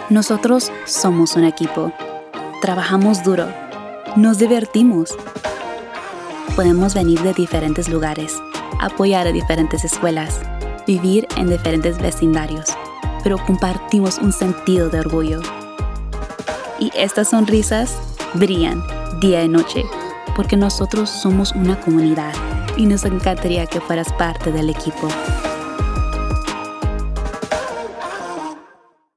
Nosotros somos un equipo. Trabajamos duro. Nos divertimos. Podemos venir de diferentes lugares, apoyar a diferentes escuelas, vivir en diferentes vecindarios, pero compartimos un sentido de orgullo. Y estas sonrisas brillan día y noche, porque nosotros somos una comunidad y nos encantaría que fueras parte del equipo.